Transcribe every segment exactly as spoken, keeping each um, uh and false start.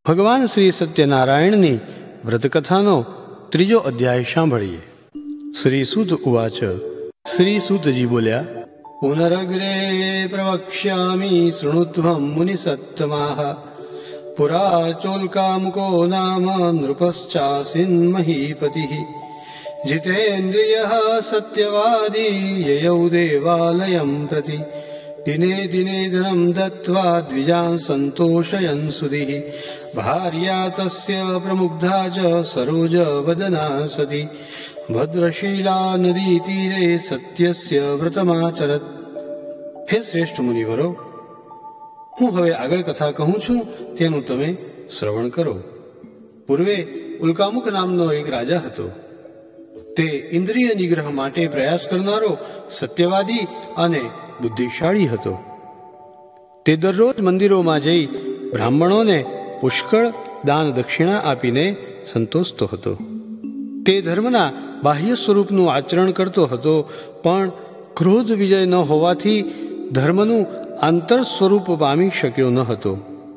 ભગવાન શ્રી સત્યનારાયણની વ્રતકથાનો ત્રીજો અધ્યાય સાંભળીએ. શ્રી સૂત ઉવાચ. શ્રી સૂતજી બોલ્યા, પુનરગ્રે પ્રવક્ષ્યામિ શૃણુત્વં મુનિસત્તમાઃ. પુરા ચોલકામુકો નામ નૃપશ્ચાસીન મહીપતિઃ. જીતેન્દ્રિયઃ સત્યવાદી યયૌ દેવાલયં પ્રતિ. દિને દિને ધનમ દત્વા દ્વિજાન સંતોષયન સુધીઃ. ભાર્યા તસ્ય પ્રમુગ્ધા ચ સરોજ વદના સતી. ભદ્રશીલા નદી તીરે સત્યસ્ય વ્રતમાચરત. હે શ્રેષ્ઠ મુનિવરો, હું હવે આગળ કથા કહું છું, તેનું તમે શ્રવણ કરો. પૂર્વે ઉલ્કામુખ નામનો એક રાજા હતો. તે ઇન્દ્રિય નિગ્રહ માટે પ્રયાસ કરનારો સત્યવાદી અને બુદ્ધિશાળી હતો. તે દરરોજ મંદિરોમાં જઈ બ્રાહ્મણોને પુષ્કળ દાન દક્ષિણા આપીને સંતોષતો હતો. તે ધર્મના બાહ્ય સ્વરૂપનું આચરણ કરતો હતો, પણ ક્રોધ વિજય ન હોવાથી ધર્મનું આંતર સ્વરૂપ પામી શક્યો ન હતો.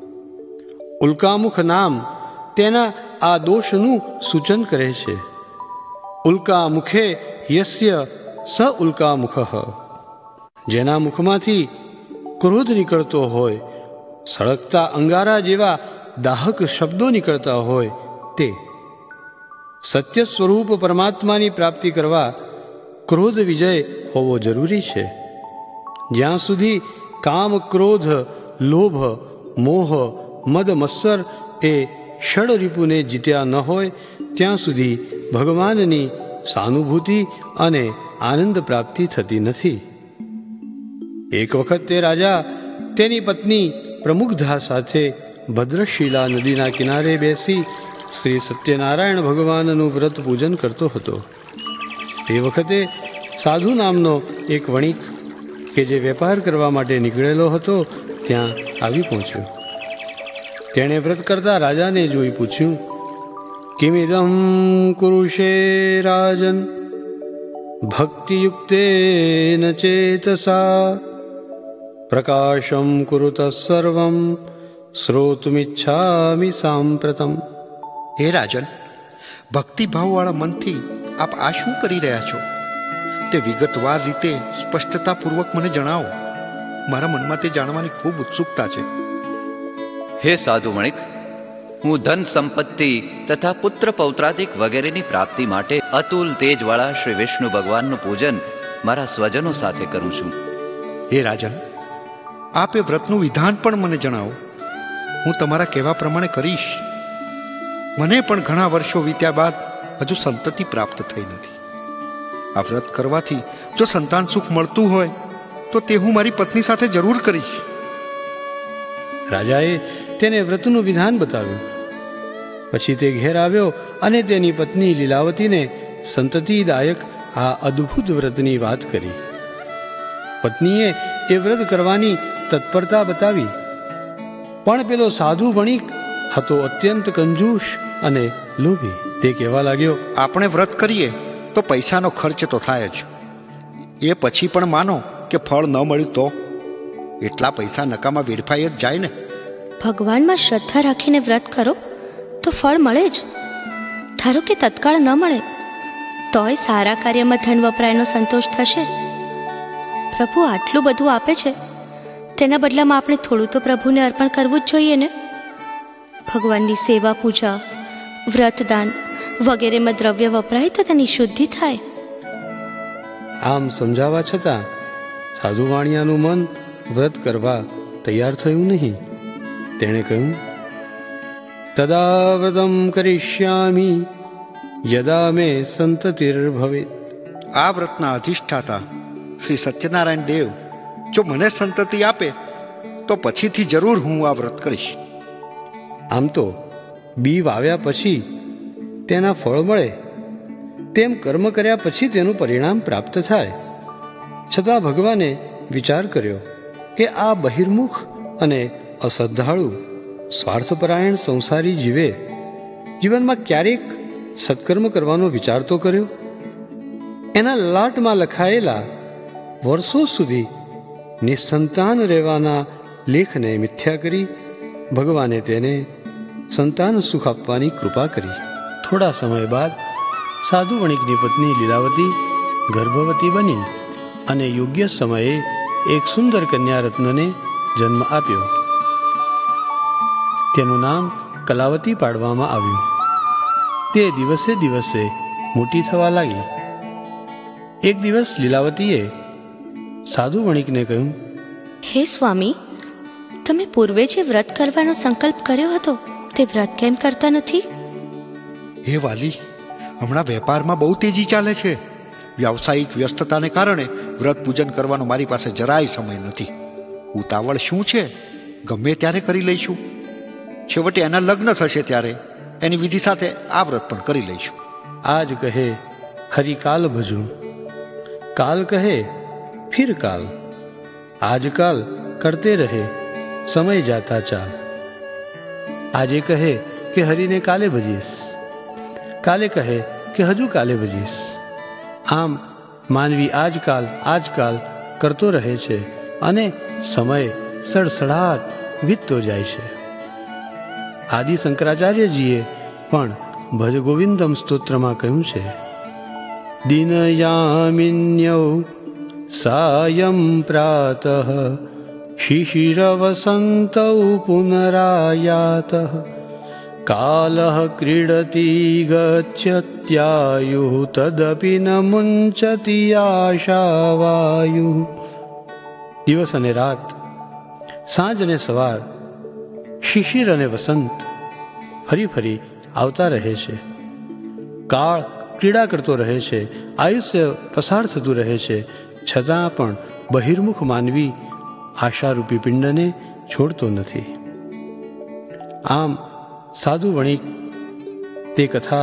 ઉલ્કામુખ નામ તેના આ દોષનું સૂચન કરે છે. ઉલ્કામુખે યસ્ય સ ઉલ્કામુખઃ. જેના મુખમાંથી ક્રોધ નીકળતો હોય, સળગતા અંગારા જેવા દાહક શબ્દો નીકળતા હોય તે. સત્ય સ્વરૂપ પરમાત્માની પ્રાપ્તિ કરવા ક્રોધ વિજય હોવો જરૂરી છે. જ્યાં સુધી કામ, ક્રોધ, લોભ, મોહ, મદ મત્સર એ ષડરીપુને જીત્યા ન હોય ત્યાં સુધી ભગવાનની સાનુભૂતિ અને આનંદ પ્રાપ્તિ થતી નથી. એક વખત તે રાજા તેની પત્ની પ્રમુગ્ધા સાથે ભદ્રશીલા નદીના કિનારે બેસી શ્રી સત્યનારાયણ ભગવાનનું વ્રત પૂજન કરતો હતો. તે વખતે સાધુ નામનો એક વણિક કે જે વેપાર કરવા માટે નીકળેલો હતો ત્યાં આવી પહોંચ્યો. તેણે વ્રત કરતા રાજાને જોઈ પૂછ્યું, કિમિદમ કુરુષે રાજન ભક્તિયુક્તેન ચેતસા. પ્રકાશમ કુરુત સર્વમ શ્રોતુમિચ્છામિ સાંપ્રતમ. હે રાજન, ભક્તિભાવવાળા મનથી આપ આ શું કરી રહ્યા છો તે વિગતવાર રીતે સ્પષ્ટતાપૂર્વક મને જણાવો. મારા મનમાં તે જાણવાની ખૂબ ઉત્સુકતા છે. હે સાધુ વણિક, હું ધન સંપત્તિ તથા પુત્ર પૌત્રાદિક વગેરેની પ્રાપ્તિ માટે અતુલ તેજવાળા શ્રી વિષ્ણુ ભગવાનનું પૂજન મારા સ્વજનો સાથે કરું છું. હે રાજન, આપ એ વ્રતનું વિધાન પણ મને જણાવો. હું તમારા કહેવા પ્રમાણે કરીશ. મને પણ ઘણા વર્ષો વીત્યા બાદ હજુ સંતતિ પ્રાપ્ત થઈ નથી. આ વ્રત કરવાથી જો સંતાન સુખ મળતું હોય તો તે હું મારી પત્ની સાથે જરૂર કરીશ. રાજાએ તેને વ્રતનું વિધાન બતાવ્યું. પછી તે ઘેર આવ્યો અને તેની પત્ની લીલાવતીને સંતતિદાયક આ અદ્ભુત વ્રતની વાત કરી. પત્નીએ એ વ્રત કરવાની તત્પરતા બતાવી, પણ પેલો સાધુ વણિક હતો અત્યંત કંજૂસ અને લોભી. તે કહેવા લાગ્યો, આપણે વ્રત કરીએ તો પૈસાનો ખર્ચ તો થાય જ. એ પછી પણ માનો કે ફળ ન મળ્યું તો એટલા પૈસા નકામા વેડફાઈ જ જાય ને. ભગવાનમાં શ્રદ્ધા રાખીને વ્રત કરો તો ફળ મળે જ. ધારો કે તત્કાળ ન મળે તોય સારા કાર્યમાં ધન વપરાયનો સંતોષ થશે. પ્રભુ આટલું બધું આપે છે, તેના બદલામાં આપણે થોડું તો પ્રભુને અર્પણ કરવું જ જોઈએ ને. ભગવાનની સેવા, પૂજા, વ્રતદાન વગેરેમાં દ્રવ્ય વપરાય તો તેની શુદ્ધિ થાય. આમ સમજાવવા છતાં સાધુ વાણિયાનું મન વ્રત કરવા તૈયાર થયું નહીં. તેણે કહ્યું, તદા વ્રતમ કરિષ્યામિ યદા મે સંતતિર્ભવેત. આ વ્રતના અધિષ્ઠાતા શ્રી સત્યનારાયણ દેવ જો મને સંતતિ આપે તો પછીથી જરૂર હું આ વ્રત કરીશ. આમ તો બી વાવ્યા પછી તેના ફળ મળે, તેમ કર્મ કર્યા પછી તેનું પરિણામ પ્રાપ્ત થાય. છતાં ભગવાને વિચાર કર્યો કે આ બહિર્મુખ અને અશ્રદ્ધાળુ સ્વાર્થપરાયણ સંસારી જીવે જીવનમાં ક્યારેક સત્કર્મ કરવાનો વિચાર તો કર્યો. એના લલાટમાં લખાયેલા વર્ષો સુધી નિસંતાન રહેવાના લેખને મિથ્યા કરી ભગવાને તેને સંતાન સુખ આપવાની કૃપા કરી. થોડા સમય બાદ સાધુ વણિકની પત્ની લીલાવતી ગર્ભવતી બની અને યોગ્ય સમયે એક સુંદર કન્યા રત્નને જન્મ આપ્યો. તેનું નામ કલાવતી પાડવામાં આવ્યું. તે દિવસે દિવસે મોટી થવા લાગી. એક દિવસ લીલાવતીએ સાધુ વણિકને કહ્યું, હે સ્વામી, તમે પૂર્વે જે વ્રત કરવાનો સંકલ્પ કર્યો હતો તે વ્રત કેમ કરતા નથી? હે વાલી, હમણાં વેપારમાં બહુ તેજી ચાલે છે. વ્યાવસાયિક વ્યસ્તતાને કારણે વ્રત પૂજન કરવાનો મારી પાસે જરાય સમય નથી. ઉતાવળ શું છે? ગમે ત્યારે કરી લઈશું. છેવટે એના લગ્ન થશે ત્યારે એની વિધિ સાથે આ વ્રત પણ કરી લઈશું. આજ કહે હરિ કાલ ભજું, કાલ કહે ફિર કાલ, આજકાલ કરતે રહે સમય જાતા ચાલ. આજે કહે કે હરિને કાલે ભજીશ, કાલે કહે કે હજુ કાલે ભજીશ. આમ માનવી આજકાલ આજકાલ કરતો રહે છે અને સમય સડસડાટ વીતતો જાય છે. આદિ શંકરાચાર્યજીએ પણ ભજ ગોવિંદમ સ્તોત્રમાં કહ્યું છે, દિનયામિન્યૌ સાયં પ્રાતઃ શિશિરવસંતૌ પુનરાયાતઃ કાલઃ ક્રીડતી ગચ્છત્યાયુઃ તદપિ ન મુંચતિ આશાવાયુઃ. દિવસ અને રાત, સાંજ અને સવાર, શિશિર અને વસંત ફરી ફરી આવતા રહે છે. કાળ ક્રીડા કરતો રહે છે, આયુષ્ય પસાર થતું રહે છે, છતાં પણ બહિર્મુખ માનવી આશારૂપી પિંડને છોડતો નથી. આમ સાધુ વણિક તે કથા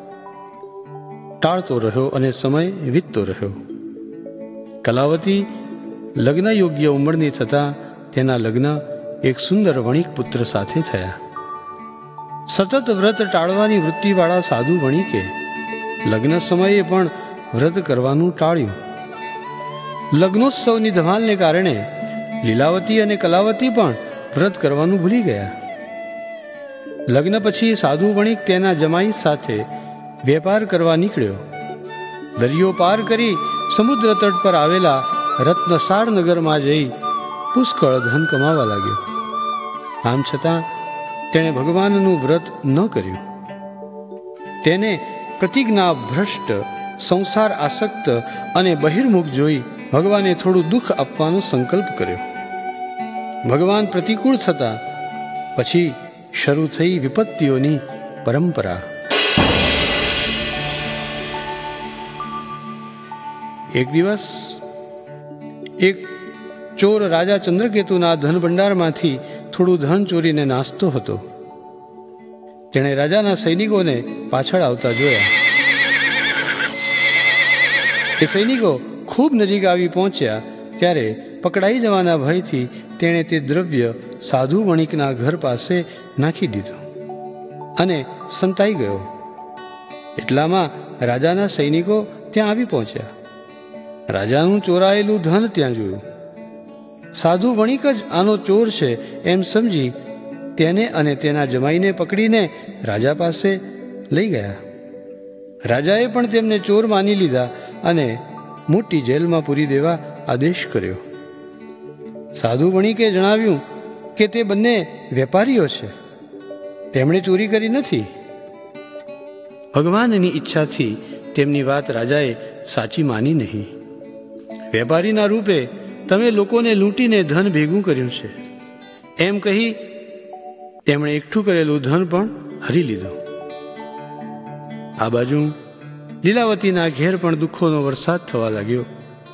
ટાળતો રહ્યો અને સમય વીતતો રહ્યો. કલાવતી લગ્ન યોગ્ય ઉંમરની થતાં તેના લગ્ન એક સુંદર વણિક પુત્ર સાથે થયા. સતત વ્રત ટાળવાની વૃત્તિવાળા સાધુ વણિકે લગ્ન સમયે પણ વ્રત કરવાનું ટાળ્યું. લગ્નોત્સવની ધમાલને કારણે લીલાવતી અને કલાવતી પણ વ્રત કરવાનું ભૂલી ગયા. લગ્ન પછી સાધુ વણિક તેના જમાઈ સાથે વેપાર કરવા નીકળ્યો. દરિયો પાર કરી સમુદ્ર તટ પર આવેલા રત્નસાર નગરમાં જઈ પુષ્કળ ધન કમાવા લાગ્યો. આમ છતાં તેણે ભગવાનનું વ્રત ન કર્યું. તેને પ્રતિજ્ઞા ભ્રષ્ટ, સંસાર આસક્ત અને બહિર્મુખ જોઈ ભગવાને થોડું દુઃખ આપવાનો સંકલ્પ કર્યો. ભગવાન પ્રતિકૂળ થતા પછી શરૂ થઈ વિપત્તિઓની પરંપરા. એક દિવસ એક ચોર રાજા ચંદ્રકેતુના ધન ભંડારમાંથી થોડું ધન ચોરીને નાસતો હતો. તેણે રાજાના સૈનિકોને પાછળ આવતા જોયા. એ સૈનિકો ખૂબ નજીક આવી પહોંચ્યા ત્યારે પકડાઈ જવાના ભયથી તેણે તે દ્રવ્ય સાધુ વણિકના ઘર પાસે નાખી દીધું અને સંતાઈ ગયો. એટલામાં રાજાના સૈનિકો ત્યાં આવી પહોંચ્યા. રાજાનું ચોરાયેલું ધન ત્યાં જોયું. સાધુ વણિક જ આનો ચોર છે એમ સમજી તેને અને તેના જમાઈને પકડીને રાજા પાસે લઈ ગયા. રાજાએ પણ તેમને ચોર માની લીધા અને મોટી જેલમાં પૂરી દેવા આદેશ કર્યો. સાધુ વણિકે જણાવ્યું કે તે બંને વેપારીઓ છે, તેમણે ચોરી કરી નથી. ભગવાનની ઈચ્છાથી તેમની વાત રાજાએ સાચી માની નહીં. વેપારીના રૂપે તમે લોકોને લૂંટીને ધન ભેગું કર્યું છે એમ કહી તેમણે એકઠું કરેલું ધન પણ હરી લીધું. આ બાજુ લીલાવતીના ઘેર પણ દુઃખોનો વરસાદ થવા લાગ્યો.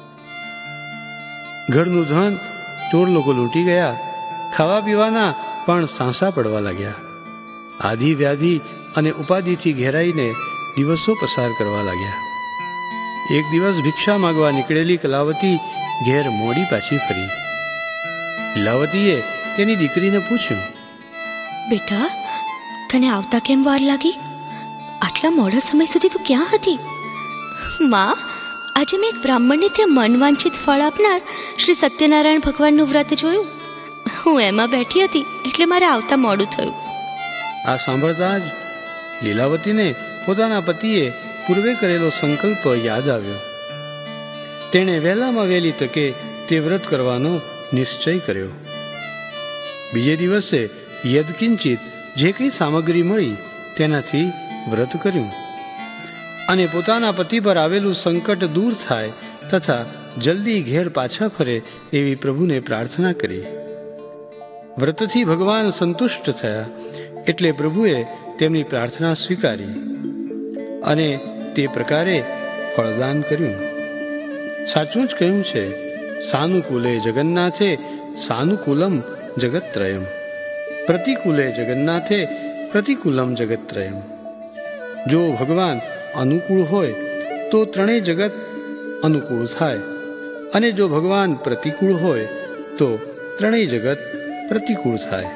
ઘરનું ધન ચોર લોકો લૂંટી ગયા. ખાવા પીવાના પણ સાંસા પડવા લાગ્યા. આધિ વ્યાધિ અને ઉપાધિથી ઘેરાઈને દિવસો પસાર કરવા લાગ્યા. એક દિવસ ભિક્ષા માગવા નીકળેલી કલાવતી ઘેર મોડી પાછી ફરી. લીલાવતીએ તેની દીકરીને પૂછ્યું, બેટા, તને આવતા કેમ વાર લાગી? આટલા મોડા સમય સુધી તું ક્યાં હતી? માં, આજે મેં એક બ્રાહ્મણને ત્યાં મનવાંછિત ફળ આપનાર શ્રી સત્યનારાયણ ભગવાનનું વ્રત જોયું. હું એમાં બેઠી હતી એટલે મારે આવતા મોડું થયું. આ સાંભળતા જ લીલાવતીને પોતાના પતિએ પૂર્વે કરેલો સંકલ્પ યાદ આવ્યો. તેણે વહેલામાં વહેલી તકે તે વ્રત કરવાનો નિશ્ચય કર્યો. બીજે દિવસે યદકિંચિત જે કંઈ સામગ્રી મળી તેનાથી વ્રત કર્યું અને પોતાના પતિ પર આવેલું સંકટ દૂર થાય તથા જલ્દી ઘેર પાછા ફરે એવી પ્રભુને પ્રાર્થના કરી. વ્રતથી ભગવાન સંતુષ્ટ થયા એટલે પ્રભુએ તેમની પ્રાર્થના સ્વીકારી અને તે પ્રકારે ફળદાન કર્યું. સાચું જ કહ્યું છે, સાનુકૂલે જગન્નાથે સાનુકૂલમ જગત્ત્રયમ, પ્રતિકૂલે જગન્નાથે પ્રતિકૂલમ જગત્ત્રયમ. જો ભગવાન અનુકૂળ હોય તો ત્રણેય જગત અનુકૂળ થાય અને જો ભગવાન પ્રતિકૂળ હોય તો ત્રણેય જગત પ્રતિકૂળ થાય.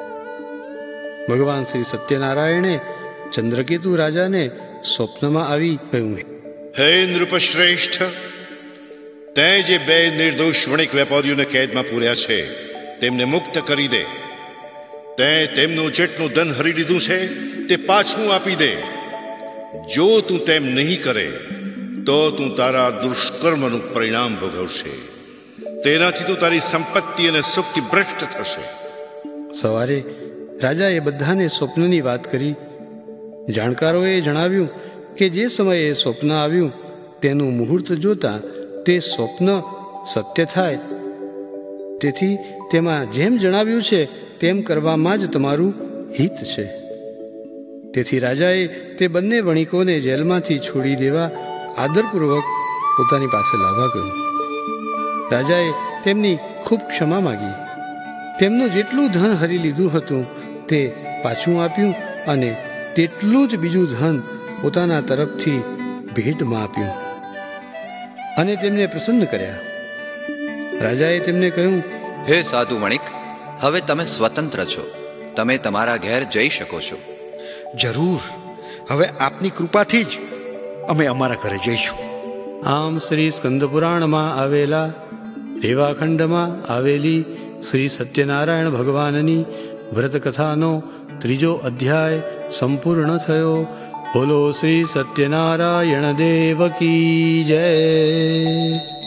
ભગવાન શ્રી સત્યનારાયણે ચંદ્રકેતુ રાજાને સ્વપ્નમાં આવી કહ્યું, હે નૃપશ્રેષ્ઠ, તે જે બે નિર્દોષ વણિક વેપારીઓને કેદમાં પૂર્યા છે તેમને મુક્ત કરી દે. તે તેમનું જેટલું ધન હરી લીધું છે તે પાછું આપી દે. જો તું તેમ નહીં કરે તો તું તારા દુષ્કર્મનું પરિણામ ભોગવશે. તેનાથી તું તારી સંપત્તિ અને સુખથી ભ્રષ્ટ થશે. સવારે રાજાએ બધાને સ્વપ્નની વાત કરી. જાણકારોએ જણાવ્યું કે જે સમયે સ્વપ્ન આવ્યું તેનું મુહૂર્ત જોતા તે સ્વપ્ન સત્ય થાય. તેથી તેમાં જેમ જણાવ્યું છે તેમ કરવામાં જ તમારું હિત છે. તેથી રાજાએ તે બંને વણિકોને જેલમાંથી છોડી દેવા આદરપૂર્વક પોતાની પાસે લાવવા કહ્યું. રાજાએ તેમની ખૂબ ક્ષમા માગી. તેમનું જેટલું ધન હરી લીધું હતું તે પાછું આપ્યું અને તેટલું જ બીજું ધન પોતાના તરફથી ભેટમાં આપ્યું અને તેમને પ્રસન્ન કર્યા. રાજાએ તેમને કહ્યું, હે સાધુ વણિક, હવે તમે સ્વતંત્ર છો. તમે તમારા ઘેર જઈ શકો છો. જરૂર, હવે આપની કૃપાથી જ અમે અમારા ઘરે જઈશું. આમ શ્રી સ્કંદ પુરાણમાં આવેલા રેવાખંડમાં આવેલી શ્રી સત્યનારાયણ ભગવાનની વ્રતકથાનો ત્રીજો અધ્યાય સંપૂર્ણ થયો. બોલો શ્રી સત્યનારાયણ દેવ કી જય.